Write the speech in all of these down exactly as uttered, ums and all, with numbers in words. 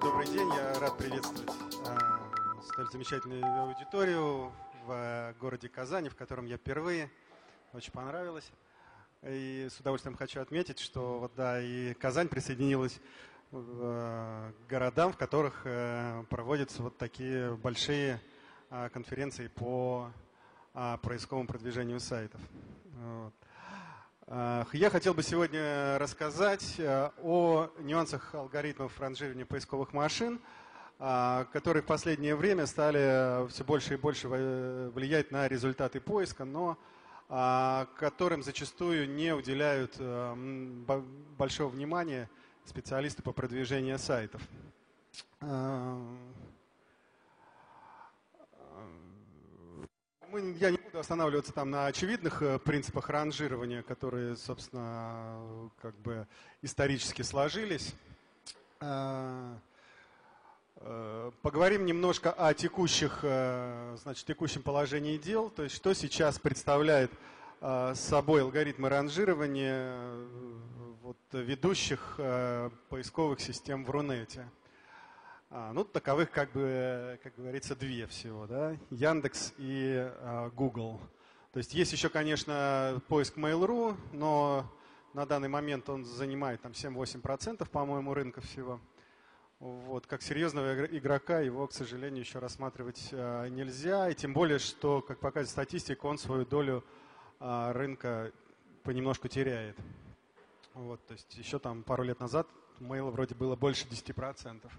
Добрый день, я рад приветствовать э, столь замечательную аудиторию в э, городе Казани, в котором я впервые. Очень понравилось. И с удовольствием хочу отметить, что вот, да, и Казань присоединилась к э, городам, в которых э, проводятся вот такие большие э, конференции по э, поисковому продвижению сайтов. Вот. Я хотел бы сегодня рассказать о нюансах алгоритмов ранжирования поисковых машин, которые в последнее время стали все больше и больше влиять на результаты поиска, но которым зачастую не уделяют большого внимания специалисты по продвижению сайтов. Я не буду останавливаться там на очевидных принципах ранжирования, которые, собственно, как бы исторически сложились. Поговорим немножко о текущих, значит, текущем положении дел, то есть что сейчас представляет собой алгоритмы ранжирования вот, ведущих поисковых систем в Рунете. А, ну, таковых, как бы, как говорится, две всего, да, Яндекс и а, Google. То есть есть еще, конечно, поиск Mail.ru, но на данный момент он занимает там семь-восемь процентов, по-моему, рынка всего. Вот, как серьезного игрока его, к сожалению, еще рассматривать а, нельзя. И тем более, что, как показывает статистика, он свою долю а, рынка понемножку теряет. Вот, то есть еще там пару лет назад Mail вроде было больше десяти процентов.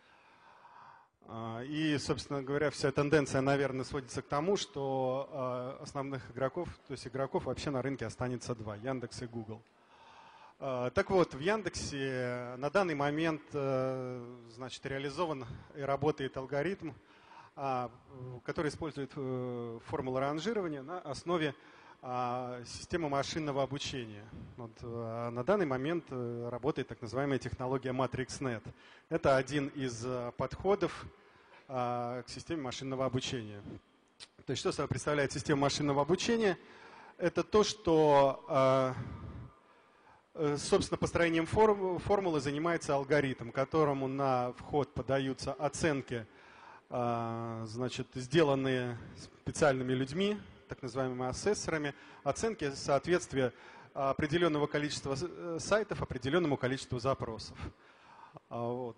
И, собственно говоря, вся тенденция, наверное, сводится к тому, что основных игроков, то есть игроков вообще на рынке останется два, Яндекс и Google. Так вот, в Яндексе на данный момент, значит, реализован и работает алгоритм, который использует формулу ранжирования на основе системы машинного обучения. Вот, на данный момент работает так называемая технология MatrixNet. Это один из подходов к системе машинного обучения. То есть что собой представляет система машинного обучения? Это то, что, собственно, построением формулы занимается алгоритм, которому на вход подаются оценки, значит, сделанные специальными людьми, так называемыми ассессорами, оценки соответствия определенного количества сайтов определенному количеству запросов. Вот.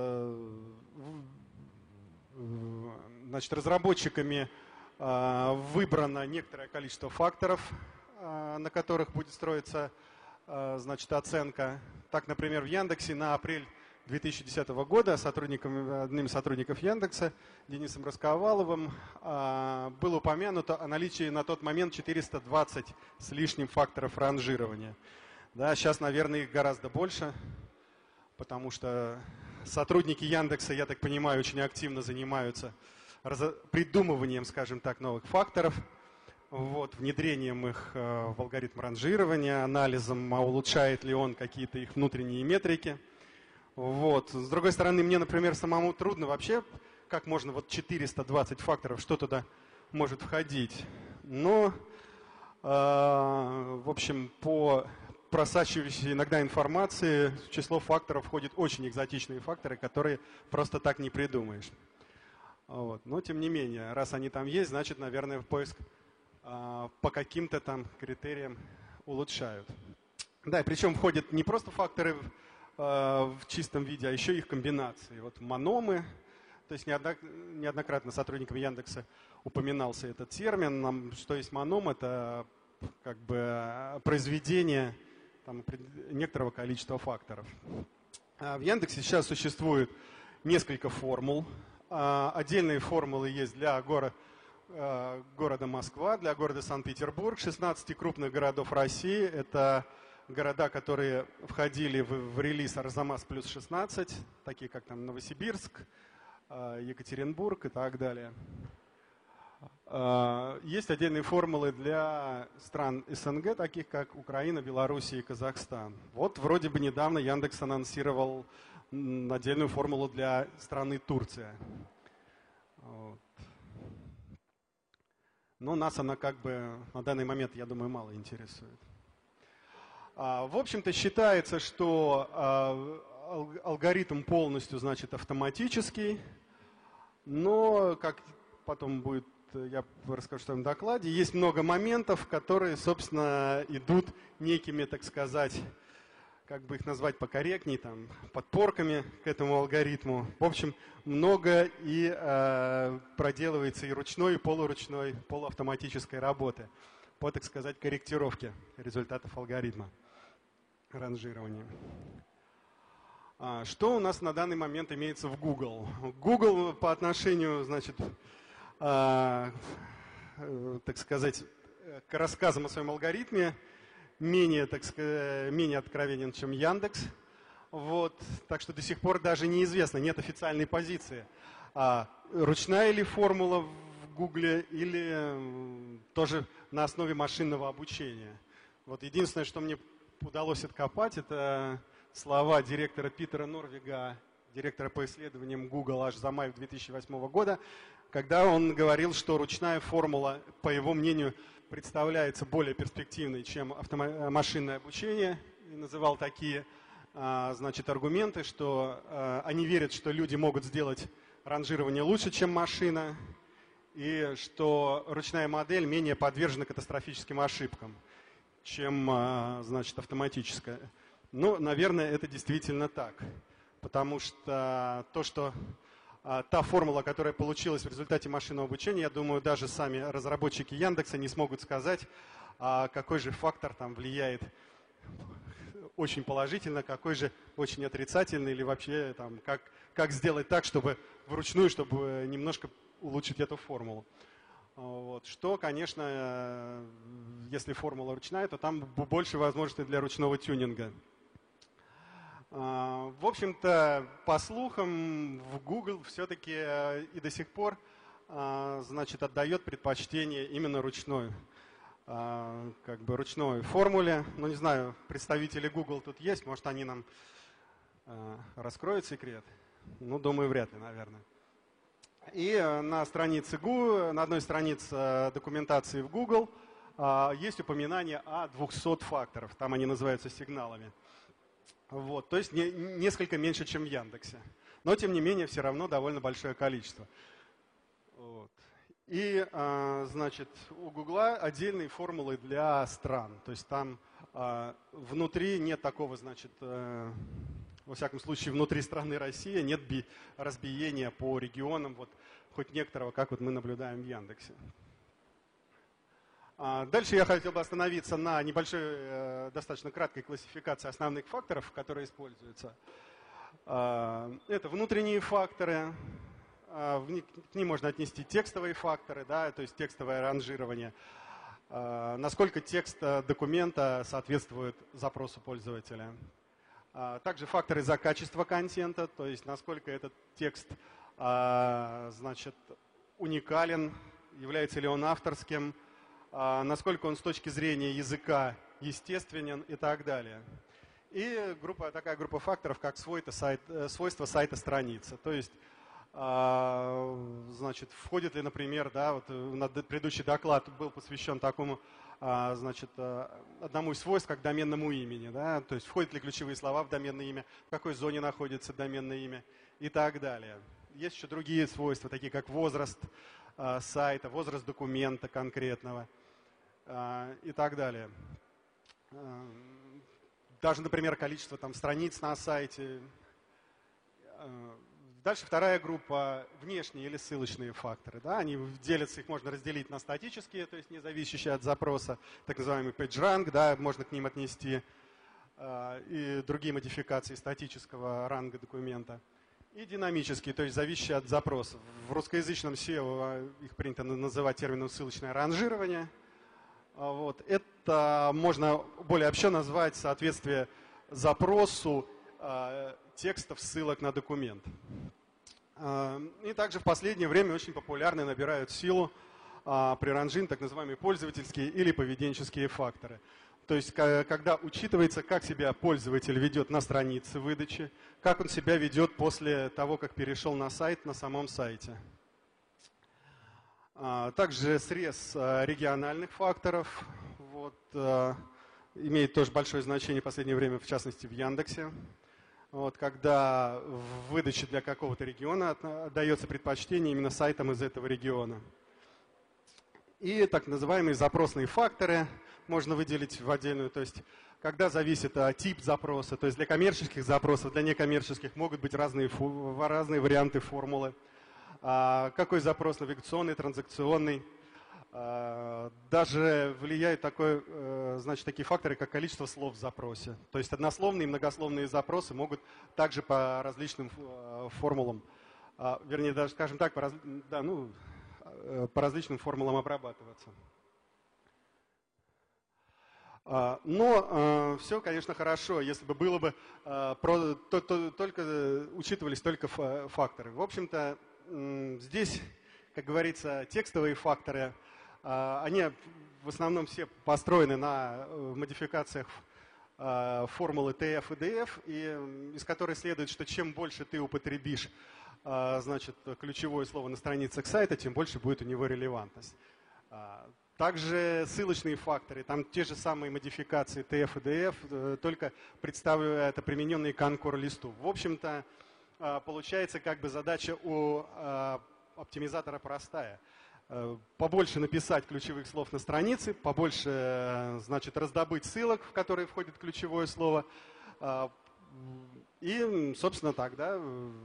Значит, разработчиками выбрано некоторое количество факторов, на которых будет строиться, значит, оценка. Так, например, в Яндексе на апрель две тысячи десятого года сотрудником, одним из сотрудников Яндекса, Денисом Расковаловым, было упомянуто о наличии на тот момент четырёхсот двадцати с лишним факторов ранжирования. Да, сейчас, наверное, их гораздо больше, потому что сотрудники Яндекса, я так понимаю, очень активно занимаются придумыванием, скажем так, новых факторов, вот, внедрением их в алгоритм ранжирования, анализом, а улучшает ли он какие-то их внутренние метрики. Вот. С другой стороны, мне, например, самому трудно вообще, как можно вот четыреста двадцать факторов, что туда может входить. Но, э, в общем, по просачивающейся иногда информации в число факторов входят очень экзотичные факторы, которые просто так не придумаешь. Вот. Но, тем не менее, раз они там есть, значит, наверное, поиск э, по каким-то там критериям улучшают. Да, и причем входят не просто факторы в чистом виде, а еще их комбинации. Вот мономы, то есть неоднократно сотрудникам Яндекса упоминался этот термин. Нам, что есть моном, это как бы произведение там, некоторого количества факторов. В Яндексе сейчас существует несколько формул. Отдельные формулы есть для города, города Москва, для города Санкт-Петербург, шестнадцати крупных городов России. Это города, которые входили в, в релиз Арзамас плюс шестнадцать, такие как там Новосибирск, Екатеринбург и так далее. Есть отдельные формулы для стран СНГ, таких как Украина, Белоруссия и Казахстан. Вот вроде бы недавно Яндекс анонсировал отдельную формулу для страны Турция. Вот. Но нас она как бы на данный момент, я думаю, мало интересует. В общем-то, считается, что алгоритм полностью, значит, автоматический, но, как потом будет, я расскажу в своем докладе, есть много моментов, которые, собственно, идут некими, так сказать, как бы их назвать покорректней, там, подпорками к этому алгоритму. В общем, много и э, проделывается и ручной, и полуручной, полуавтоматической работы по, так сказать, корректировке результатов алгоритма ранжирования. А, что у нас на данный момент имеется в Google? Google по отношению, значит, э, э, так сказать, к рассказам о своем алгоритме менее, так сказать, менее откровенен, чем Яндекс. Вот. Так что до сих пор даже неизвестно, нет официальной позиции. А ручная ли формула в Гугле или тоже на основе машинного обучения. Вот единственное, что мне удалось откопать, это слова директора Питера Норвига, директора по исследованиям Google аж за май две тысячи восьмого года, когда он говорил, что ручная формула, по его мнению, представляется более перспективной, чем машинное обучение, и называл такие, значит, аргументы, что они верят, что люди могут сделать ранжирование лучше, чем машина, и что ручная модель менее подвержена катастрофическим ошибкам, чем, значит, автоматическая. Ну, наверное, это действительно так, потому что то, что та формула, которая получилась в результате машинного обучения, я думаю, даже сами разработчики Яндекса не смогут сказать, какой же фактор там влияет очень положительно, какой же очень отрицательный, или вообще там, как, как сделать так, чтобы вручную, чтобы немножко улучшить эту формулу. Вот. Что, конечно, если формула ручная, то там больше возможностей для ручного тюнинга. В общем-то, по слухам, в Google все-таки и до сих пор, значит, отдает предпочтение именно ручной, как бы ручной формуле. Ну, не знаю, представители Google тут есть, может, они нам раскроют секрет. Ну, думаю, вряд ли, наверное. И на странице Google, на одной странице документации в Google есть упоминание о двухстах факторах. Там они называются сигналами. Вот, то есть не, несколько меньше, чем в Яндексе. Но, тем не менее, все равно довольно большое количество. Вот. И, а, значит, у Гугла отдельные формулы для стран. То есть там а, внутри нет такого, значит, а, во всяком случае, внутри страны Россия нет би, разбиения по регионам, вот, хоть некоторого, как вот мы наблюдаем в Яндексе. Дальше я хотел бы остановиться на небольшой, достаточно краткой классификации основных факторов, которые используются. Это внутренние факторы, к ним можно отнести текстовые факторы, да, то есть текстовое ранжирование, насколько текст документа соответствует запросу пользователя. Также факторы за качество контента, то есть насколько этот текст, значит, уникален, является ли он авторским, насколько он с точки зрения языка естественен и так далее. И группа, такая группа факторов, как свойство сайта, свойства сайта страницы. То есть, значит, входит ли, например, да, вот предыдущий доклад был посвящен такому, значит, одному из свойств, как доменному имени. Да, то есть, входят ли ключевые слова в доменное имя, в какой зоне находится доменное имя и так далее. Есть еще другие свойства, такие как возраст сайта, возраст документа конкретного и так далее. Даже, например, количество там страниц на сайте. Дальше вторая группа – внешние или ссылочные факторы. Да, они делятся, их можно разделить на статические, то есть не зависящие от запроса, так называемый PageRank, да, можно к ним отнести, и другие модификации статического ранга документа. И динамические, то есть зависящие от запросов. В русскоязычном сео их принято называть термином ссылочное ранжирование. Вот. Это можно более общо назвать соответствие запросу э, текстов ссылок на документ. Э, и также в последнее время очень популярны, набирают силу э, при ранжировании так называемые пользовательские или поведенческие факторы. То есть, когда учитывается, как себя пользователь ведет на странице выдачи, как он себя ведет после того, как перешел на сайт, на самом сайте. Также срез региональных факторов вот, имеет тоже большое значение в последнее время, в частности в Яндексе. вот, когда в выдаче для какого-то региона отдается предпочтение именно сайтам из этого региона. И так называемые запросные факторы можно выделить в отдельную, то есть когда зависит от тип запроса, то есть для коммерческих запросов, для некоммерческих могут быть разные, разные варианты формулы. А какой запрос, навигационный, транзакционный. А даже влияют такой, значит, такие факторы, как количество слов в запросе. То есть однословные и многословные запросы могут также по различным формулам, вернее, даже, скажем так, по, раз, да, ну, по различным формулам обрабатываться. Но э, все, конечно, хорошо, если бы было бы э, про, то, то, только учитывались только факторы. В общем-то, э, здесь, как говорится, текстовые факторы, э, они в основном все построены на модификациях э, формулы ти эф и ди эф, и, из которой следует, что чем больше ты употребишь э, значит, ключевое слово на страницах сайта, тем больше будет у него релевантность. Также ссылочные факторы, там те же самые модификации ти эф и ди эф, только представляю это примененные к анкор-листу. В общем-то, получается как бы задача у оптимизатора простая. Побольше написать ключевых слов на странице, побольше, значит, раздобыть ссылок, в которые входит ключевое слово. И, собственно, так, да,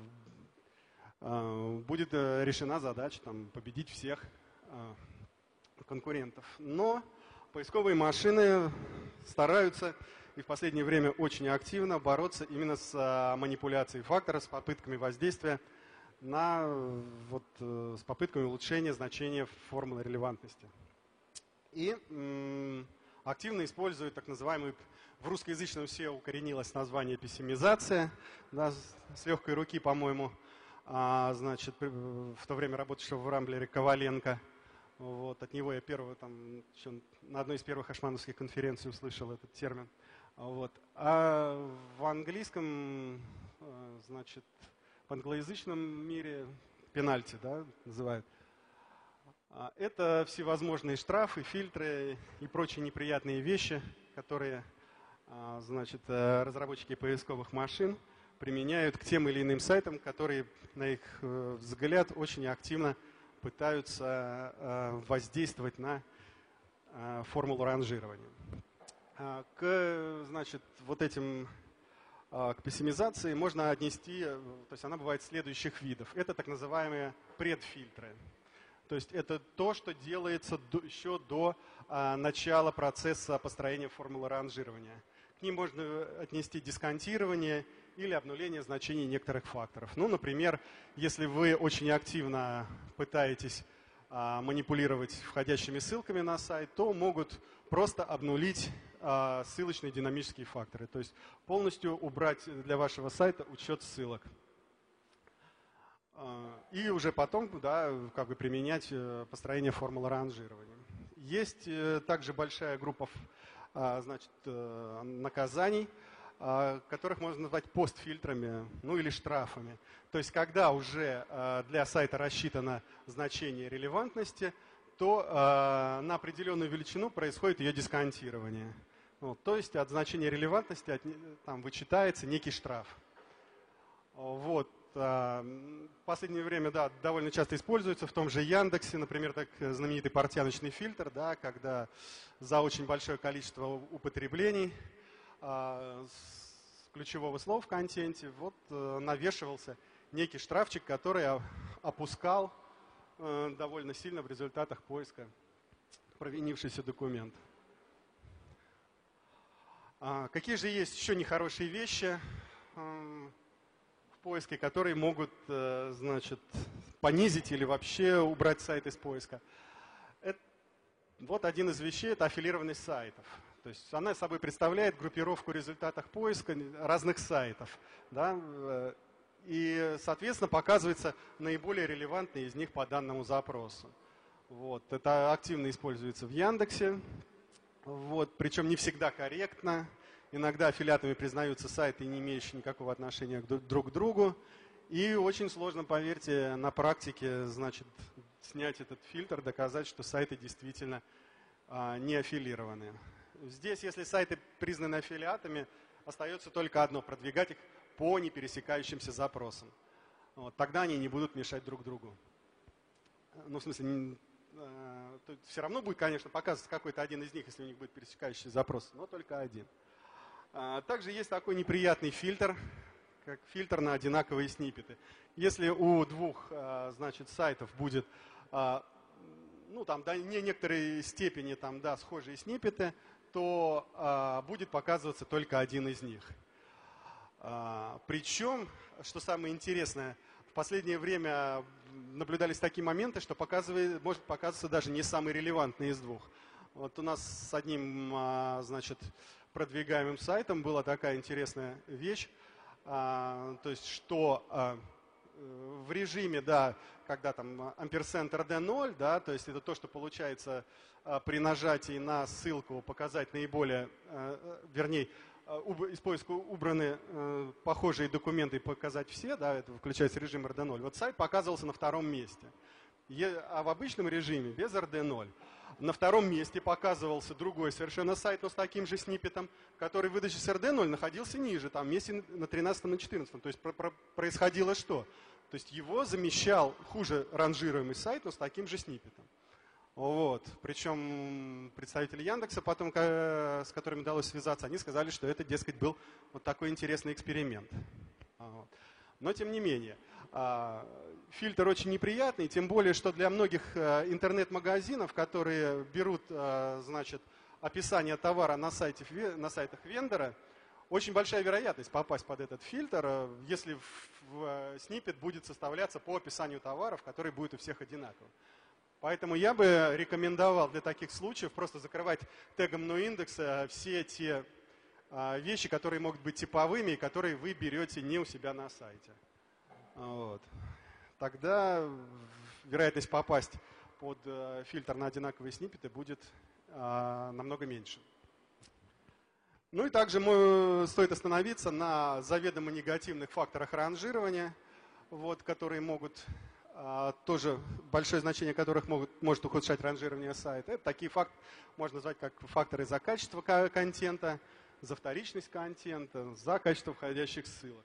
будет решена задача там, победить всех конкурентов. Но поисковые машины стараются и в последнее время очень активно бороться именно с манипуляцией фактора, с попытками воздействия на, вот, с попытками улучшения значения формулы релевантности. И м, активно используют так называемый, в русскоязычном сео укоренилось название пессимизация, да, с легкой руки, по-моему, а, значит, в то время работавшего в Рамблере Коваленко. Вот, от него я первый, там, на одной из первых ашмановских конференций услышал этот термин. Вот. А в английском, значит, в англоязычном мире пенальти, да, называют. Это всевозможные штрафы, фильтры и прочие неприятные вещи, которые, значит, разработчики поисковых машин применяют к тем или иным сайтам, которые, на их взгляд, очень активно пытаются э, воздействовать на э, формулу ранжирования. Э, к, значит, вот этим, э, к пессимизации можно отнести, то есть она бывает следующих видов. Это так называемые предфильтры. То есть это то, что делается до, еще до э, начала процесса построения формулы ранжирования. К ним можно отнести дисконтирование или обнуление значений некоторых факторов. Ну, например, если вы очень активно пытаетесь а, манипулировать входящими ссылками на сайт, то могут просто обнулить а, ссылочные динамические факторы. То есть полностью убрать для вашего сайта учет ссылок. А, и уже потом, да, как бы применять построение формулы ранжирования. Есть также большая группа, а, значит, наказаний, которых можно назвать постфильтрами, ну или штрафами. То есть, когда уже для сайта рассчитано значение релевантности, то на определенную величину происходит ее дисконтирование. Вот, то есть, от значения релевантности от, там, вычитается некий штраф. Вот. В последнее время, да, довольно часто используется в том же Яндексе, например, так знаменитый портяночный фильтр, да, когда за очень большое количество употреблений с ключевого слова в контенте вот навешивался некий штрафчик, который опускал довольно сильно в результатах поиска провинившийся документ. Какие же есть еще нехорошие вещи в поиске, которые могут, значит, понизить или вообще убрать сайт из поиска? Это, вот один из вещей – это аффилированность сайтов. То есть она собой представляет группировку результатов поиска разных сайтов. Да? И, соответственно, показывается наиболее релевантный из них по данному запросу. Вот. Это активно используется в Яндексе. Вот. Причем не всегда корректно. Иногда аффилиатами признаются сайты, не имеющие никакого отношения друг к другу. И очень сложно, поверьте, на практике, значит, снять этот фильтр, доказать, что сайты действительно а, не аффилированы. Здесь, если сайты признаны аффилиатами, остается только одно – продвигать их по непересекающимся запросам. Вот, тогда они не будут мешать друг другу. Ну, в смысле, не, э, все равно будет, конечно, показываться какой-то один из них, если у них будет пересекающий запрос, но только один. А, также есть такой неприятный фильтр, как фильтр на одинаковые сниппеты. Если у двух, а, значит, сайтов будет, а, ну, там, до некоторой степени, там, да, схожие сниппеты, то а, будет показываться только один из них. А, причем, что самое интересное, в последнее время наблюдались такие моменты, что показывает, может показываться даже не самый релевантный из двух. Вот у нас с одним, а, значит, продвигаемым сайтом была такая интересная вещь, а, то есть, что а, в режиме, да, когда там амперсенд эр дэ ноль, да, то есть это то, что получается а, при нажатии на ссылку показать наиболее, а, вернее, уб, из поиска убраны а, похожие документы и показать все, да, это включается режим эр дэ ноль. Вот сайт показывался на втором месте, е, а в обычном режиме без эр дэ ноль. На втором месте показывался другой совершенно сайт, но с таким же сниппетом, который в выдаче с эр дэ ноль находился ниже, там месте на тринадцатом, на четырнадцатом. То есть про, про, происходило что? То есть его замещал хуже ранжируемый сайт, но с таким же сниппетом. Вот. Причем представители Яндекса, потом, с которыми удалось связаться, они сказали, что это, дескать, был вот такой интересный эксперимент. Вот. Но тем не менее. Фильтр очень неприятный, тем более, что для многих интернет-магазинов, которые берут, значит, описание товара на, сайте, на сайтах вендора, очень большая вероятность попасть под этот фильтр, если в сниппет будет составляться по описанию товаров, который будет у всех одинаковым. Поэтому я бы рекомендовал для таких случаев просто закрывать тегом noindex все те вещи, которые могут быть типовыми и которые вы берете не у себя на сайте. Вот. Тогда вероятность попасть под фильтр на одинаковые сниппеты будет а, намного меньше. Ну и также мы, стоит остановиться на заведомо негативных факторах ранжирования, вот, которые могут, а, тоже большое значение которых могут, может ухудшать ранжирование сайта. Это такие факторы, можно назвать как факторы за качество контента, за вторичность контента, за качество входящих ссылок.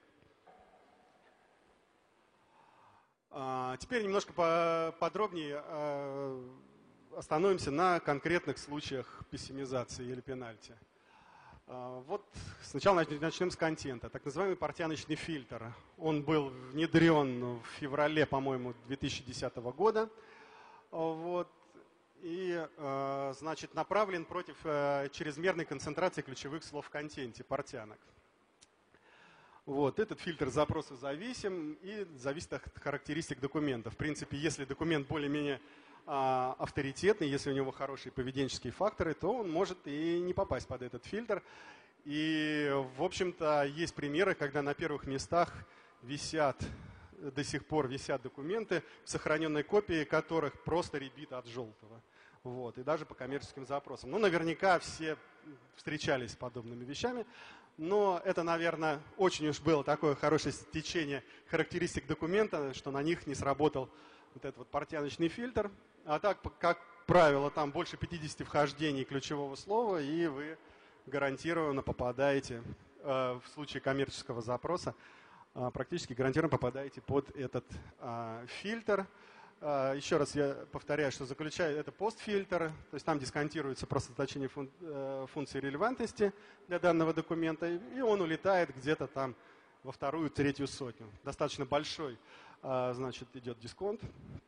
Теперь немножко подробнее остановимся на конкретных случаях пессимизации или пенальти. Вот сначала начнем с контента. Так называемый портяночный фильтр. Он был внедрен в феврале, по-моему, две тысячи десятого года. Вот. И, значит, направлен против чрезмерной концентрации ключевых слов в контенте, портянок. Вот, этот фильтр запроса зависим и зависит от характеристик документа. В принципе, если документ более-менее а, авторитетный, если у него хорошие поведенческие факторы, то он может и не попасть под этот фильтр. И, в общем-то, есть примеры, когда на первых местах висят, до сих пор висят документы, в сохраненной копии которых просто рябит от желтого. Вот, и даже по коммерческим запросам. Ну, наверняка все встречались с подобными вещами. Но это, наверное, очень уж было такое хорошее стечение характеристик документа, что на них не сработал вот этот вот портяночный фильтр. А так, как правило, там больше пятидесяти вхождений ключевого слова, и вы гарантированно попадаете, э, в случае коммерческого запроса, э, практически гарантированно попадаете под этот э, фильтр. Еще раз я повторяю, что заключает это постфильтр, то есть там дисконтируется просто значение фун, э, функции релевантности для данного документа, и он улетает где-то там во вторую, третью сотню. Достаточно большой, э, значит, идет дисконт.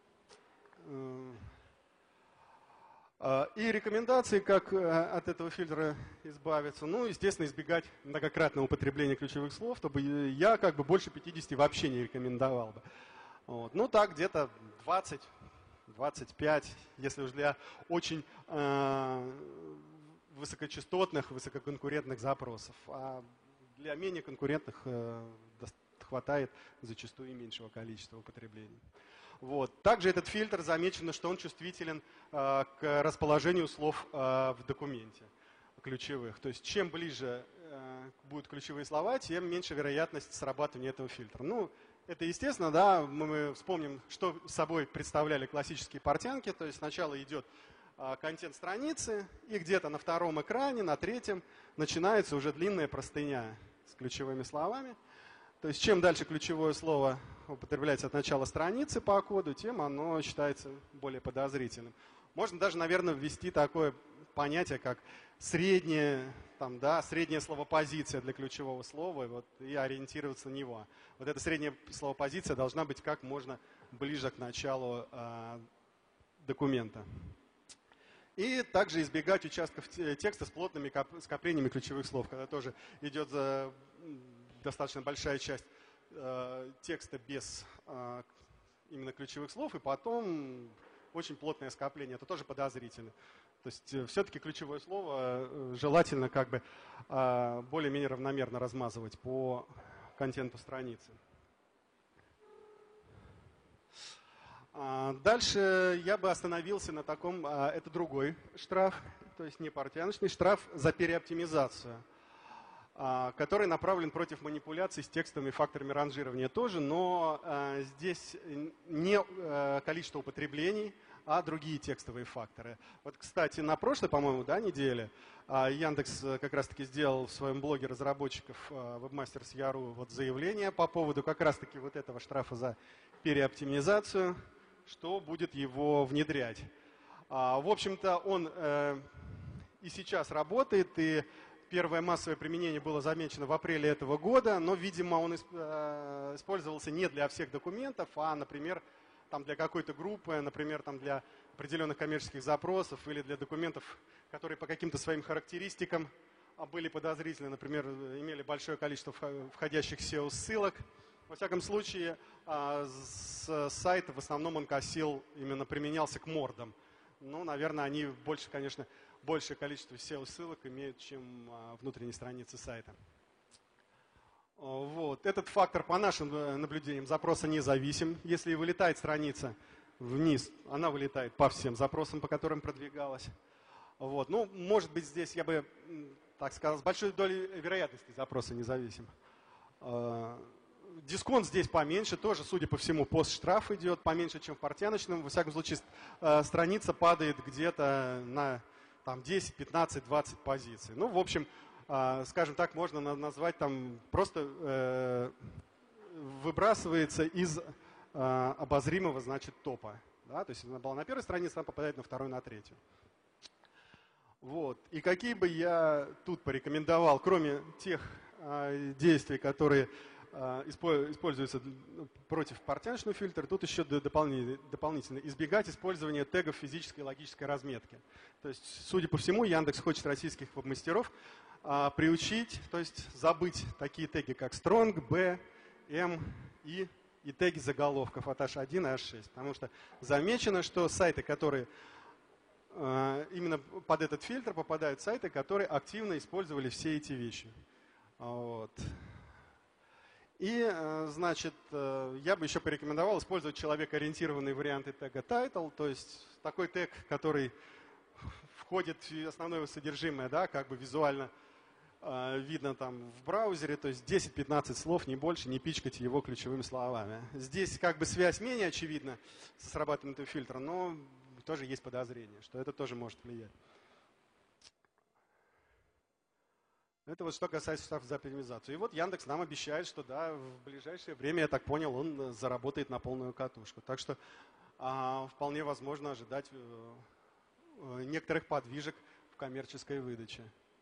И рекомендации, как от этого фильтра избавиться, ну, естественно, избегать многократного употребления ключевых слов, чтобы я как бы больше пятидесяти вообще не рекомендовал бы. Вот. Ну так, где-то двадцать — двадцать пять, если уж для очень э, высокочастотных, высококонкурентных запросов. А для менее конкурентных э, хватает зачастую и меньшего количества употреблений. Вот. Также этот фильтр замечено, что он чувствителен э, к расположению слов э, в документе ключевых. То есть чем ближе э, будут ключевые слова, тем меньше вероятность срабатывания этого фильтра. Ну, это естественно, да, мы вспомним, что собой представляли классические портянки. То есть сначала идет а, контент страницы, и где-то на втором экране, на третьем начинается уже длинная простыня с ключевыми словами. То есть чем дальше ключевое слово употребляется от начала страницы по коду, тем оно считается более подозрительным. Можно даже, наверное, ввести такое понятие, как средняя, там, да, средняя словопозиция для ключевого слова, и, вот, и ориентироваться на него. Вот эта средняя словопозиция должна быть как можно ближе к началу э, документа. И также избегать участков текста с плотными скоплениями ключевых слов, когда тоже идет за достаточно большая часть э, текста без э, именно ключевых слов, и потом очень плотное скопление. Это тоже подозрительно. То есть э, все-таки ключевое слово э, желательно как бы э, более-менее равномерно размазывать по контенту страницы. Дальше я бы остановился на таком, это другой штраф, то есть не портяночный штраф за переоптимизацию, который направлен против манипуляций с текстовыми факторами ранжирования тоже, но здесь не количество употреблений, а другие текстовые факторы. Вот, кстати, на прошлой, по-моему, да, неделе Яндекс как раз-таки сделал в своем блоге разработчиков Webmasters точка ру вот заявление по поводу как раз-таки вот этого штрафа за переоптимизацию, что будет его внедрять. В общем-то, он и сейчас работает, и первое массовое применение было замечено в апреле этого года, но, видимо, он использовался не для всех документов, а, например, там для какой-то группы, например, там для определенных коммерческих запросов или для документов, которые по каким-то своим характеристикам были подозрительны, например, имели большое количество входящих сео-ссылок. Во всяком случае, с сайта в основном он косил, именно применялся к мордам. Ну, наверное, они больше, конечно, большее количество сео-ссылок имеют, чем внутренние страницы сайта. Вот. Этот фактор, по нашим наблюдениям, запроса независим. Если вылетает страница вниз, она вылетает по всем запросам, по которым продвигалась. Вот. Ну, может быть, здесь я бы, так сказал, с большой долей вероятности запроса независим. Дисконт здесь поменьше, тоже, судя по всему, постштраф идет, поменьше, чем в портяночном. Во всяком случае, страница падает где-то на там, десять, пятнадцать, двадцать позиций. Ну, в общем, скажем так, можно назвать там просто э, выбрасывается из э, обозримого, значит, топа. Да? То есть она была на первой странице, она попадает на вторую, на третью. Вот. И какие бы я тут порекомендовал, кроме тех э, действий, которые э, используются против портяночного фильтра, тут еще дополнительно, дополнительно избегать использования тегов физической и логической разметки. То есть, судя по всему, Яндекс хочет российских веб-мастеров а, приучить, то есть забыть такие теги, как strong, b, m, i и теги заголовков от эйч один и эйч шесть. Потому что замечено, что сайты, которые а, именно под этот фильтр попадают сайты, которые активно использовали все эти вещи. Вот. И, значит, я бы еще порекомендовал использовать человекоориентированные варианты тега title, то есть такой тег, который входит в основное содержимое, да, как бы визуально э, видно там в браузере, то есть десять-пятнадцать слов, не больше, не пичкать его ключевыми словами. Здесь как бы связь менее очевидна со срабатыванием этого фильтра, но тоже есть подозрение, что это тоже может влиять. Это вот что касается штрафа за оптимизацию. И вот Яндекс нам обещает, что да, в ближайшее время, я так понял, он заработает на полную катушку. Так что а, вполне возможно ожидать некоторых подвижек в коммерческой выдаче.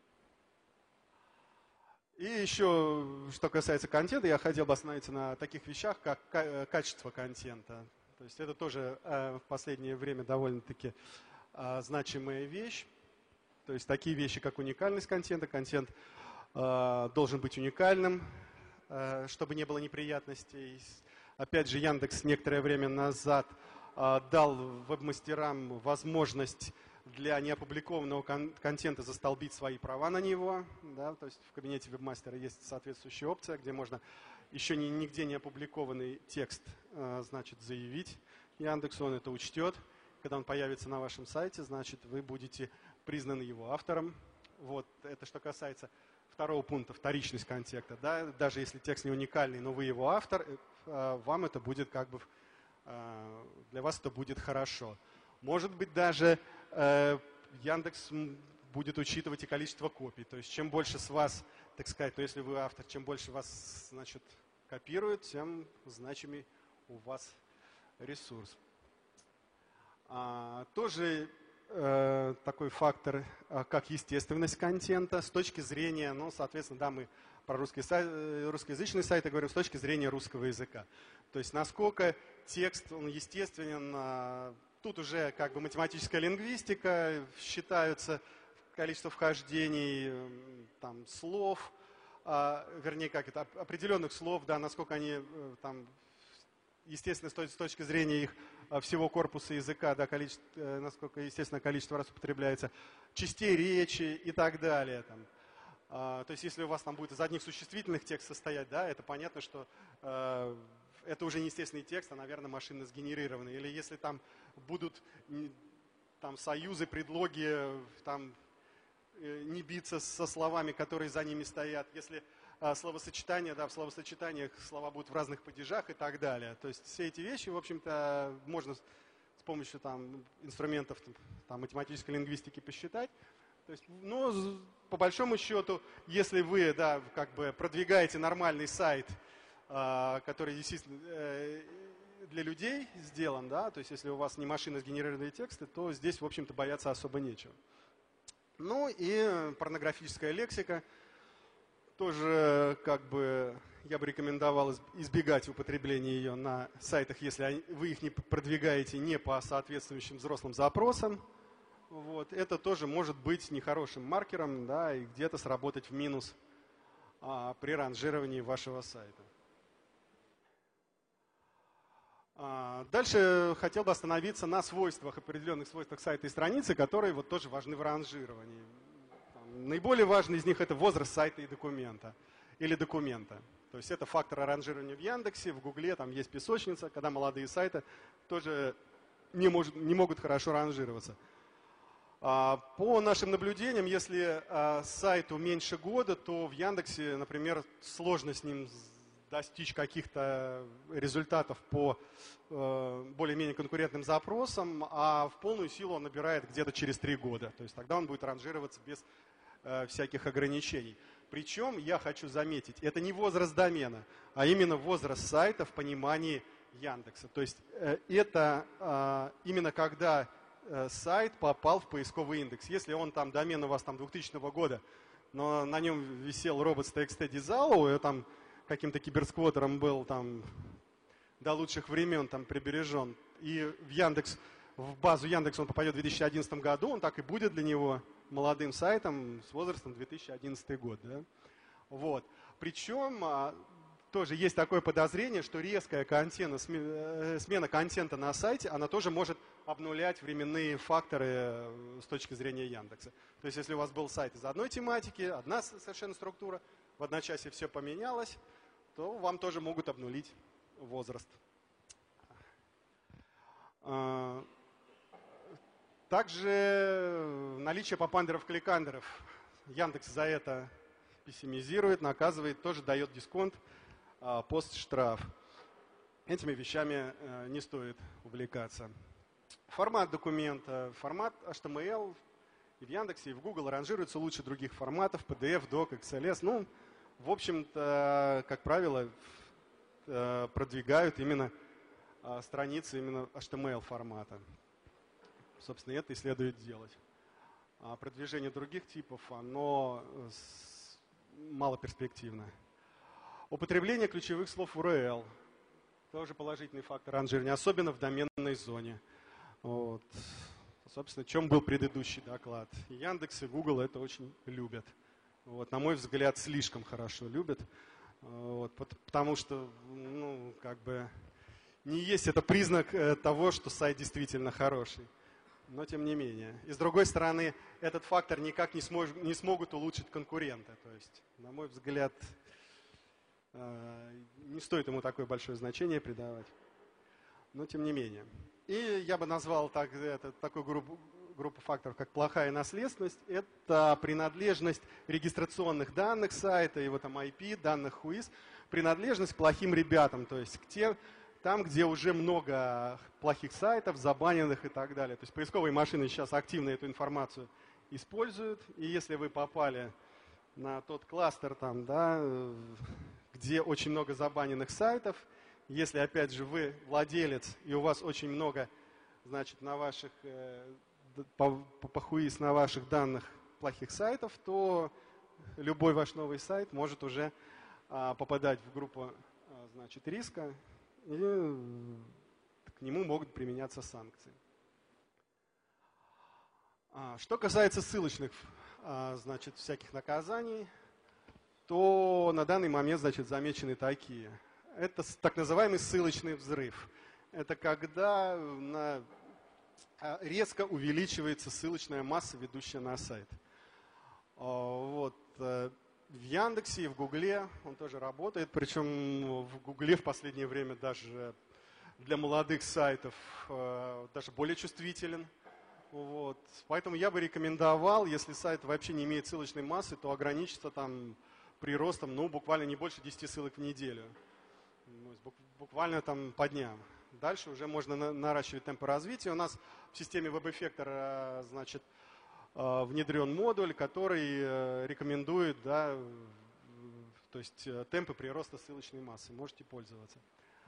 И еще, что касается контента, я хотел бы остановиться на таких вещах, как качество контента. То есть это тоже в последнее время довольно-таки значимая вещь. То есть такие вещи, как уникальность контента. Контент должен быть уникальным, чтобы не было неприятностей. Опять же, Яндекс некоторое время назад дал веб-мастерам возможность для неопубликованного кон- контента застолбить свои права на него. Да, то есть в кабинете веб-мастера есть соответствующая опция, где можно еще ни, нигде не опубликованный текст э, значит, заявить Яндексу, он это учтет. Когда он появится на вашем сайте, значит, вы будете признаны его автором. Вот, это что касается второго пункта, вторичность контента. Да, даже если текст не уникальный, но вы его автор, э, вам это будет как бы, э, для вас это будет хорошо. Может быть, даже э, Яндекс будет учитывать и количество копий. То есть, чем больше с вас, так сказать, то если вы автор, чем больше вас, значит, копирует, тем значимый у вас ресурс. А, тоже э, такой фактор, э, как естественность контента с точки зрения, ну, соответственно, да, мы про русский сайт, русскоязычные сайты говорим с точки зрения русского языка. То есть насколько текст, он естественен. А, тут уже как бы математическая лингвистика, считаются количество вхождений, там, слов, а, вернее, как это, определенных слов, да, насколько они там, естественно, с точки зрения их всего корпуса языка, да, количество, насколько, естественно, количество раз употребляется, частей речи и так далее. Там. А, то есть, если у вас там будет из одних существительных текст состоять, да, это понятно, что э, это уже не естественный текст, а, наверное, машинно сгенерированный. Или если там будут там, союзы, предлоги, там, не биться со словами, которые за ними стоят. Если а, словосочетания, да, в словосочетаниях слова будут в разных падежах и так далее. То есть все эти вещи, в общем-то, можно с помощью там, инструментов там, математической лингвистики посчитать. То есть, но по большому счету, если вы да, как бы продвигаете нормальный сайт, а, который действительно э, для людей сделан, да, то есть если у вас не машинно сгенерированные тексты, то здесь, в общем-то, бояться особо нечего. Ну и порнографическая лексика. Тоже как бы я бы рекомендовал избегать употребления ее на сайтах, если вы их не продвигаете не по соответствующим взрослым запросам. Вот. Это тоже может быть нехорошим маркером, да, и где-то сработать в минус а, при ранжировании вашего сайта. А, дальше хотел бы остановиться на свойствах, определенных свойствах сайта и страницы, которые вот тоже важны в ранжировании. Там, наиболее важный из них это возраст сайта и документа, или документа. То есть это фактор ранжирования в Яндексе, в Гугле, там есть песочница, когда молодые сайты тоже не, может, не могут хорошо ранжироваться. А, по нашим наблюдениям, если а, сайту меньше года, то в Яндексе, например, сложно с ним достичь каких-то результатов по э, более-менее конкурентным запросам, а в полную силу он набирает где-то через три года. То есть тогда он будет ранжироваться без э, всяких ограничений. Причем, я хочу заметить, это не возраст домена, а именно возраст сайта в понимании Яндекса. То есть э, это э, именно когда э, сайт попал в поисковый индекс. Если он там, домен у вас там двухтысячного года, но на нем висел robots.txt Dizalo, там каким-то киберсквотером был там до лучших времен там прибережен. И в Яндекс, в базу Яндекс он попадет в две тысячи одиннадцатом году, он так и будет для него молодым сайтом с возрастом две тысячи одиннадцатый год. Да? Вот. Причем а, тоже есть такое подозрение, что резкая контента, смена контента на сайте, она тоже может обнулять временные факторы с точки зрения Яндекса. То есть если у вас был сайт из одной тематики, одна совершенно структура, в одночасье все поменялось, то вам тоже могут обнулить возраст. Также наличие попандеров, кликандеров. Яндекс за это пессимизирует, наказывает, тоже дает дисконт, постштраф. Этими вещами не стоит увлекаться. Формат документа, формат эйч ти эм эл и в Яндексе, и в Google ранжируется лучше других форматов, пи ди эф, док, икс эл эс. Ну, в общем-то, как правило, продвигают именно страницы именно эйч ти эм эл формата. Собственно, это и следует делать. А продвижение других типов, оно малоперспективно. Употребление ключевых слов ю ар эл. Тоже положительный фактор ранжирования, особенно в доменной зоне. Вот. Собственно, в чем был предыдущий доклад. И Яндекс, и Google это очень любят. Вот, на мой взгляд, слишком хорошо любят. Вот, потому что, ну, как бы, не есть это признак того, что сайт действительно хороший. Но тем не менее. И с другой стороны, этот фактор никак не, смож, не смогут улучшить конкуренты. То есть, на мой взгляд, не стоит ему такое большое значение придавать. Но тем не менее. И я бы назвал так, это, такую группу, группу факторов, как плохая наследственность. Это принадлежность регистрационных данных сайта, его там ай пи, данных хуиз, принадлежность к плохим ребятам, то есть к тем, там, где уже много плохих сайтов, забаненных и так далее. То есть поисковые машины сейчас активно эту информацию используют. И если вы попали на тот кластер, там, да, где очень много забаненных сайтов. Если, опять же, вы владелец и у вас очень много, значит, на ваших, по, по хуис на ваших данных плохих сайтов, то любой ваш новый сайт может уже попадать в группу, значит, риска, и к нему могут применяться санкции. Что касается ссылочных, значит, всяких наказаний, то на данный момент, значит, замечены такие. Это так называемый ссылочный взрыв. Это когда на, резко увеличивается ссылочная масса, ведущая на сайт. Вот. В Яндексе и в Гугле он тоже работает, причем в Гугле в последнее время даже для молодых сайтов даже более чувствителен. Вот. Поэтому я бы рекомендовал, если сайт вообще не имеет ссылочной массы, то ограничиться там приростом, ну, буквально не больше десяти ссылок в неделю. Буквально там по дням. Дальше уже можно на, наращивать темпы развития. У нас в системе WebEffector, значит, внедрен модуль, который рекомендует, да, то есть темпы прироста ссылочной массы. Можете пользоваться.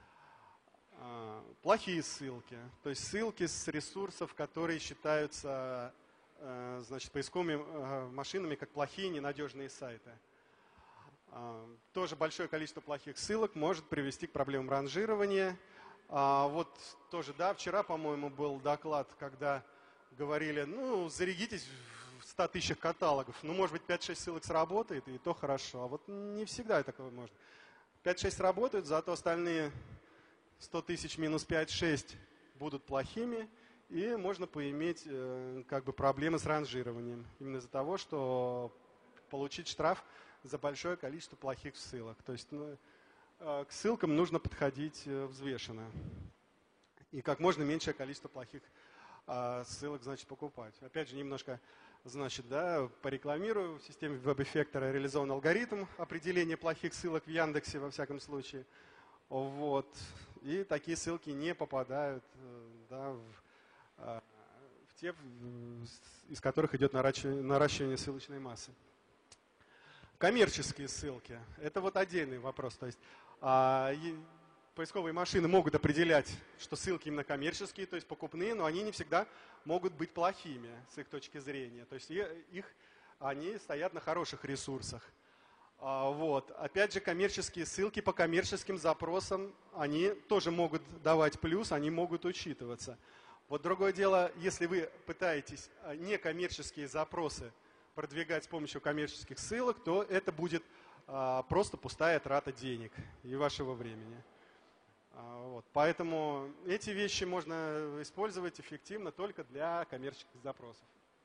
Плохие ссылки, то есть ссылки с ресурсов, которые считаются, значит, поисковыми машинами как плохие, ненадежные сайты. Тоже большое количество плохих ссылок может привести к проблемам ранжирования. Вот тоже, да, вчера, по-моему, был доклад, когда говорили, ну, зарегитесь в ста тысячах каталогов, ну, может быть, пять-шесть ссылок сработает, и то хорошо. А вот не всегда такое можно. пять-шесть работают, зато остальные сто тысяч минус пять-шесть будут плохими, и можно поиметь как бы проблемы с ранжированием. Именно из-за того, что получить штраф за большое количество плохих ссылок. То есть, ну, к ссылкам нужно подходить взвешенно. И как можно меньшее количество плохих а, ссылок, значит, покупать. Опять же, немножко, значит, да, порекламирую. В системе WebEffector реализован алгоритм определения плохих ссылок в Яндексе, во всяком случае. Вот. И такие ссылки не попадают, да, в, в те, из которых идет наращивание, наращивание ссылочной массы. Коммерческие ссылки – это вот отдельный вопрос. То есть а, и, поисковые машины могут определять, что ссылки именно коммерческие, то есть покупные, но они не всегда могут быть плохими с их точки зрения. То есть их, они стоят на хороших ресурсах. А, вот. Опять же, коммерческие ссылки по коммерческим запросам, они тоже могут давать плюс, они могут учитываться. Вот другое дело, если вы пытаетесь некоммерческие запросы продвигать с помощью коммерческих ссылок, то это будет а, просто пустая трата денег и вашего времени. А, вот. Поэтому эти вещи можно использовать эффективно только для коммерческих запросов.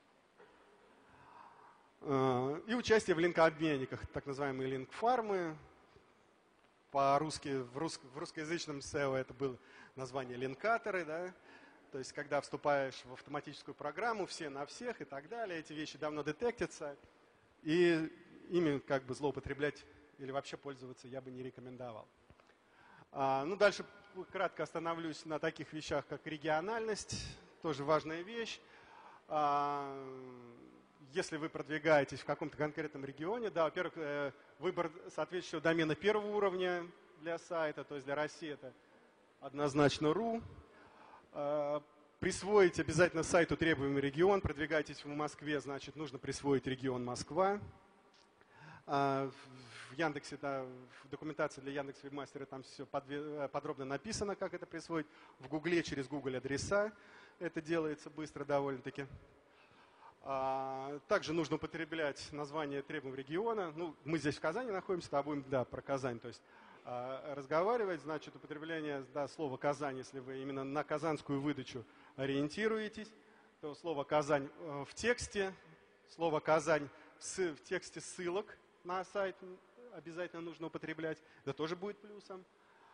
А, и участие в линкообменниках, так называемые линк-фармы. По-русски, в, рус, в русскоязычном сео это было название линкаторы, да? То есть, когда вступаешь в автоматическую программу, все на всех и так далее, эти вещи давно детектятся, и ими как бы злоупотреблять или вообще пользоваться я бы не рекомендовал. А, ну, дальше кратко остановлюсь на таких вещах, как региональность, тоже важная вещь. А, если вы продвигаетесь в каком-то конкретном регионе, да, во-первых, выбор соответствующего домена первого уровня для сайта, то есть для России это однозначно ру. Присвоить обязательно сайту требуемый регион. Продвигаетесь в Москве, значит, нужно присвоить регион Москва. В Яндексе, да, в документации для Яндекс Вебмастера там все подробно написано, как это присвоить. В Гугле через Google адреса это делается быстро довольно-таки. Также нужно употреблять название требуемого региона. Ну, мы здесь в Казани находимся, да, будем, да, про Казань, то есть разговаривать, значит, употребление, да, слова «Казань», если вы именно на казанскую выдачу ориентируетесь, то слово «Казань» в тексте, слово «Казань» в тексте ссылок на сайт обязательно нужно употреблять, это тоже будет плюсом.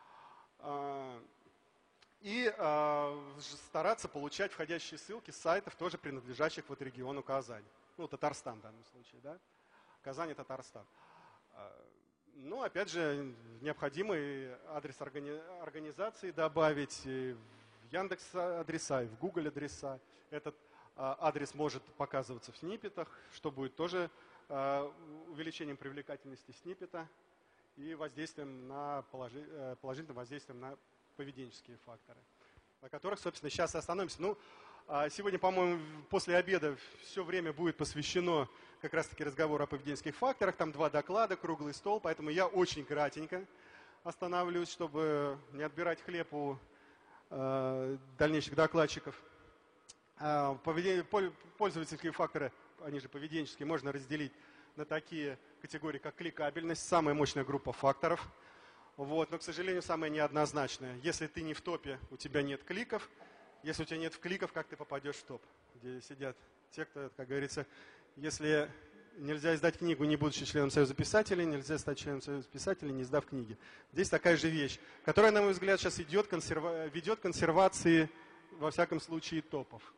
И стараться получать входящие ссылки с сайтов, тоже принадлежащих вот региону Казань. Ну, Татарстан в данном случае, да? Казань и Татарстан. Ну, опять же, необходимый адрес организации добавить в Яндекс адреса и в Google адреса. Этот адрес может показываться в сниппетах, что будет тоже увеличением привлекательности сниппета. и воздействием на положи, положительным воздействием на поведенческие факторы, на которых, собственно, сейчас и остановимся. Ну, сегодня, по-моему, после обеда все время будет посвящено как раз-таки разговору о поведенческих факторах. Там два доклада, круглый стол, поэтому я очень кратенько остановлюсь, чтобы не отбирать хлеб у э, дальнейших докладчиков. Э, поведение, пользовательские факторы, они же поведенческие, можно разделить на такие категории, как кликабельность, самая мощная группа факторов. Вот, но, к сожалению, самая неоднозначная. Если ты не в топе, у тебя нет кликов. Если у тебя нет кликов, как ты попадешь в топ? Где сидят те, кто, как говорится, если нельзя издать книгу, не будучи членом Союза писателей, нельзя стать членом Союза писателей, не издав книги. Здесь такая же вещь, которая, на мой взгляд, сейчас идет, консерва... ведет к консервации, во всяком случае, топов.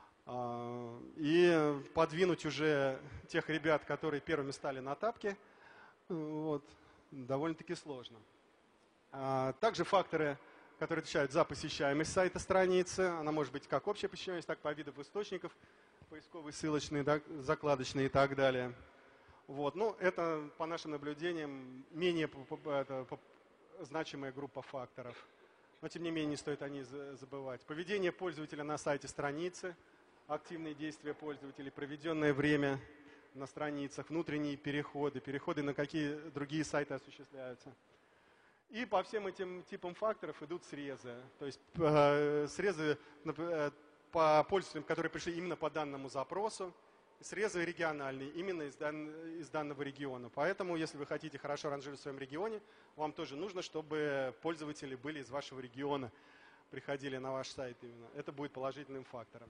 И подвинуть уже тех ребят, которые первыми стали на тапке, вот, довольно-таки сложно. Также факторы, которые отвечают за посещаемость сайта страницы. Она может быть как общая посещаемость, так по видам источников, поисковые, ссылочные, да, закладочные и так далее. Вот. Ну, это, по нашим наблюдениям, менее это, значимая группа факторов. Но, тем не менее, не стоит о ней забывать. Поведение пользователя на сайте страницы, активные действия пользователей, проведенное время на страницах, внутренние переходы, переходы на какие другие сайты осуществляются. И по всем этим типам факторов идут срезы. То есть э, срезы э, по пользователям, которые пришли именно по данному запросу, срезы региональные, именно из, дан, из данного региона. Поэтому, если вы хотите хорошо ранжировать в своем регионе, вам тоже нужно, чтобы пользователи были из вашего региона, приходили на ваш сайт именно. Это будет положительным фактором.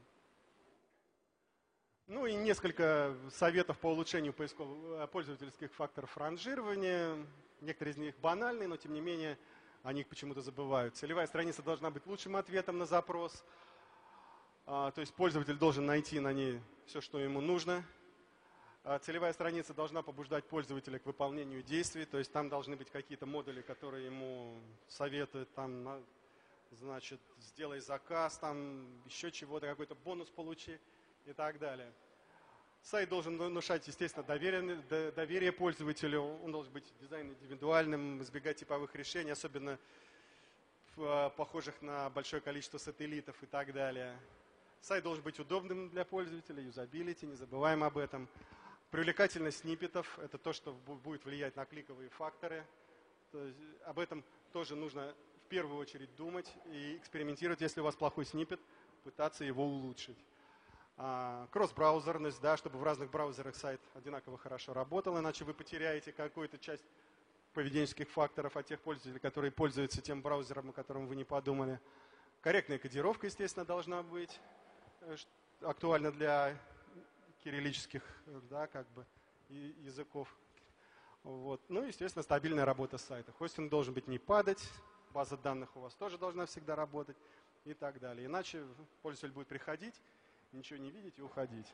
Ну и несколько советов по улучшению поисковых пользовательских факторов ранжирования. Некоторые из них банальные, но тем не менее о них почему-то забывают. Целевая страница должна быть лучшим ответом на запрос. А, то есть пользователь должен найти на ней все, что ему нужно. А целевая страница должна побуждать пользователя к выполнению действий. То есть там должны быть какие-то модули, которые ему советуют, там, значит, сделай заказ, там еще чего-то, какой-то бонус получи и так далее. Сайт должен внушать, естественно, доверие, доверие пользователю, он должен быть дизайн индивидуальным, избегать типовых решений, особенно похожих на большое количество сателлитов и так далее. Сайт должен быть удобным для пользователя, юзабилити, не забываем об этом. Привлекательность сниппетов – это то, что будет влиять на кликовые факторы. То есть об этом тоже нужно в первую очередь думать и экспериментировать, если у вас плохой сниппет, пытаться его улучшить. Кросс-браузерность, да, чтобы в разных браузерах сайт одинаково хорошо работал, иначе вы потеряете какую-то часть поведенческих факторов от тех пользователей, которые пользуются тем браузером, о котором вы не подумали. Корректная кодировка, естественно, должна быть актуальна для кириллических, да, как бы, языков. Вот. Ну, естественно, стабильная работа сайта. Хостинг должен быть не падать, база данных у вас тоже должна всегда работать и так далее. Иначе пользователь будет приходить, ничего не видеть и уходить.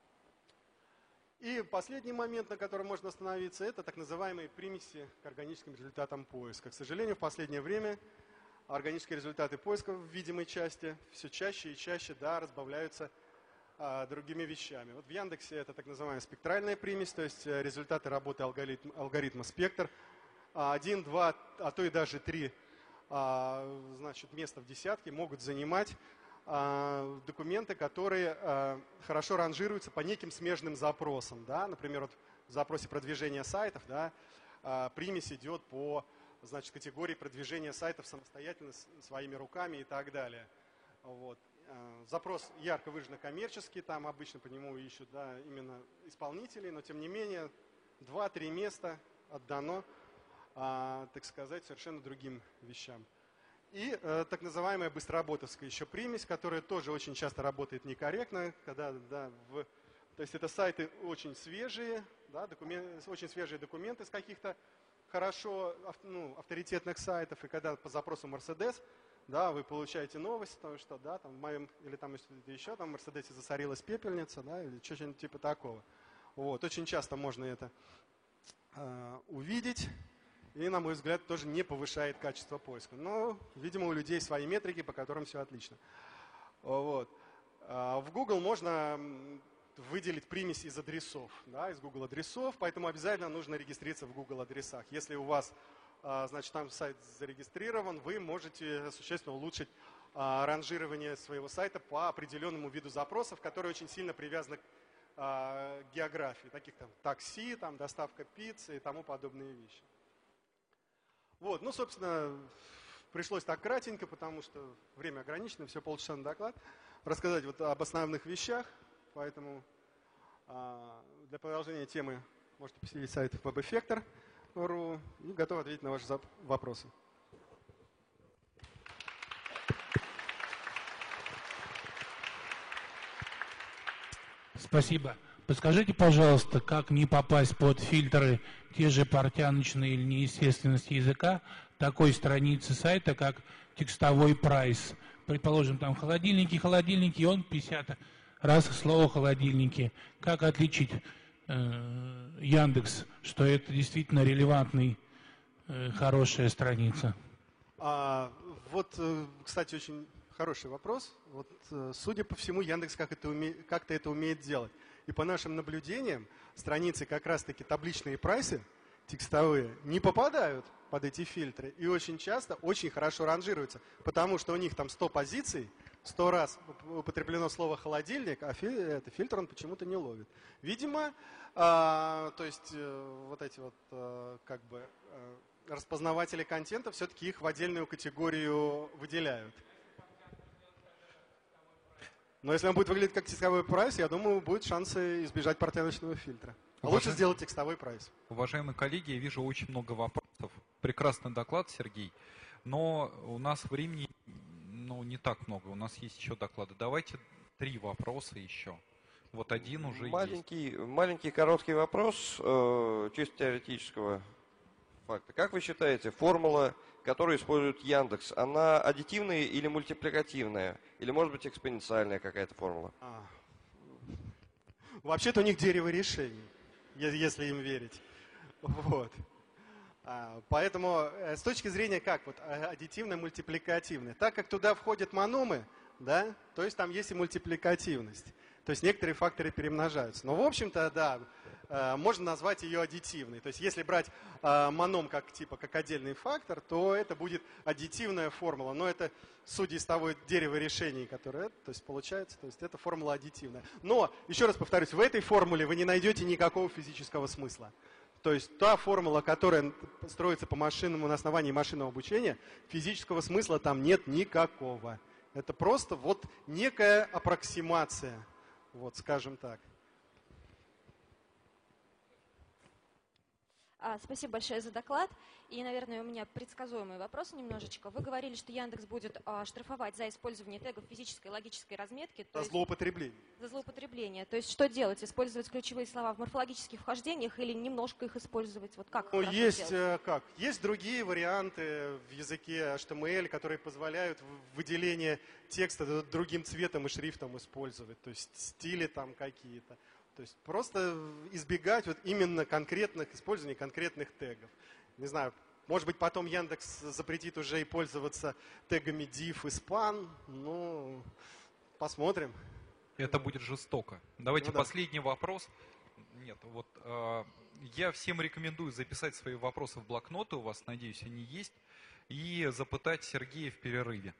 И последний момент, на котором можно остановиться, это так называемые примеси к органическим результатам поиска. К сожалению, в последнее время органические результаты поиска в видимой части все чаще и чаще, да, разбавляются а, другими вещами. Вот в Яндексе это так называемая спектральная примесь, то есть результаты работы алгоритм, алгоритма спектр. Один, два, а то и даже три а, значит, места в десятке могут занимать документы, которые хорошо ранжируются по неким смежным запросам. Да? Например, вот в запросе продвижения сайтов, да, примесь идет по, значит, категории продвижения сайтов самостоятельно, своими руками и так далее. Вот. Запрос ярко выраженно коммерческий, там обычно по нему ищут, да, именно исполнителей, но тем не менее два-три места отдано, так сказать, совершенно другим вещам. И э, так называемая быстроработовская еще примесь, которая тоже очень часто работает некорректно, когда, да, в, то есть это сайты очень свежие, да, документ, очень свежие документы с каких-то хорошо, ну, авторитетных сайтов, и когда по запросу Mercedes, да, вы получаете новость, то, что, да, там в моем, или там еще, там в Мерседесе засорилась пепельница, да, или что-нибудь типа такого. Вот, очень часто можно это э, увидеть. И, на мой взгляд, тоже не повышает качество поиска. Но, видимо, у людей свои метрики, по которым все отлично. Вот. В Google можно выделить примесь из адресов, да, из Google адресов, поэтому обязательно нужно регистрироваться в Google адресах. Если у вас, значит, там сайт зарегистрирован, вы можете существенно улучшить ранжирование своего сайта по определенному виду запросов, которые очень сильно привязаны к географии, таких там такси, там, доставка пиццы и тому подобные вещи. Вот, ну, собственно, пришлось так кратенько, потому что время ограничено, все полчаса на доклад, рассказать вот об основных вещах, поэтому а, для продолжения темы можете посетить сайт веб-эффектор точка ру и готов ответить на ваши вопросы. Спасибо. Подскажите, пожалуйста, как не попасть под фильтры те же портяночные или неестественности языка такой страницы сайта, как текстовой прайс. Предположим, там холодильники, холодильники, и он пятьдесят раз слово холодильники. Как отличить э, Яндекс, что это действительно релевантный, э, хорошая страница? А, вот, кстати, очень хороший вопрос. Вот, судя по всему, Яндекс как это уме... как-то это умеет делать. И по нашим наблюдениям, страницы как раз-таки табличные прайсы, текстовые, не попадают под эти фильтры. И очень часто очень хорошо ранжируются, потому что у них там сто позиций, сто раз употреблено слово «холодильник», а фи... это фильтр он почему-то не ловит. Видимо, а, то есть вот эти вот а, как бы а, распознаватели контента все-таки их в отдельную категорию выделяют. Но если он будет выглядеть как текстовой прайс, я думаю, будет шансы избежать портяночного фильтра. А лучше сделать текстовой прайс. Уважаемые коллеги, я вижу очень много вопросов. Прекрасный доклад, Сергей. Но у нас времени ну, не так много. У нас есть еще доклады. Давайте три вопроса еще. Вот один уже маленький, есть. Маленький короткий вопрос, э, чисто теоретического факта. Как вы считаете, формула, которую использует Яндекс, она аддитивная или мультипликативная? Или, может быть, экспоненциальная какая-то формула? А. Вообще-то у них дерево решений, если им верить. Вот. А, поэтому с точки зрения как? Вот, аддитивная, мультипликативная. Так как туда входят мономы, да, то есть там есть и мультипликативность. То есть некоторые факторы перемножаются. Но в общем-то, да, можно назвать ее аддитивной. То есть если брать моном как типа как отдельный фактор, то это будет аддитивная формула. Но это, судя из того дерева решений, которое, то есть получается, то есть это формула аддитивная. Но, еще раз повторюсь, в этой формуле вы не найдете никакого физического смысла. То есть та формула, которая строится по машинному, на основании машинного обучения, физического смысла там нет никакого. Это просто вот некая аппроксимация. Вот, скажем так. Спасибо большое за доклад. И, наверное, у меня предсказуемый вопрос немножечко. Вы говорили, что Яндекс будет а, штрафовать за использование тегов физической и логической разметки. За злоупотребление. За злоупотребление. То есть что делать? Использовать ключевые слова в морфологических вхождениях или немножко их использовать? Вот как? Ну, есть, как? Есть другие варианты в языке эйч ти эм эль, которые позволяют выделение текста другим цветом и шрифтом использовать. То есть стили там какие-то. То есть просто избегать вот именно конкретных, использования конкретных тегов. Не знаю, может быть, потом Яндекс запретит уже и пользоваться тегами div и span. Ну, посмотрим. Это будет жестоко. Давайте ну, последний да. вопрос. Нет, вот э, я всем рекомендую записать свои вопросы в блокноты, у вас, надеюсь, они есть, и запытать Сергея в перерыве.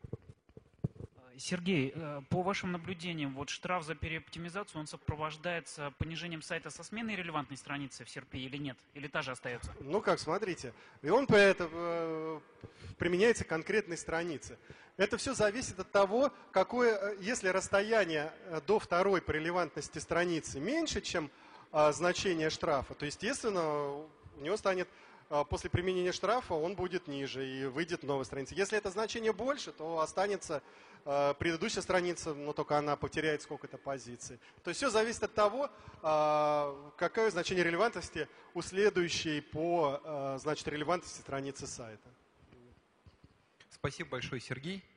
Сергей, по вашим наблюдениям, вот штраф за переоптимизацию, он сопровождается понижением сайта со сменой релевантной страницы в серпе или нет? Или та же остается? Ну как, смотрите, и он это, э, применяется к конкретной странице. Это все зависит от того, какое, если расстояние до второй по релевантности страницы меньше, чем э, значение штрафа, то, естественно, у него станет... После применения штрафа он будет ниже и выйдет новая страница. Если это значение больше, то останется э, предыдущая страница, но только она потеряет сколько-то позиций. То есть все зависит от того, э, какое значение релевантности у следующей по э, значит, релевантности страницы сайта. Спасибо большое, Сергей.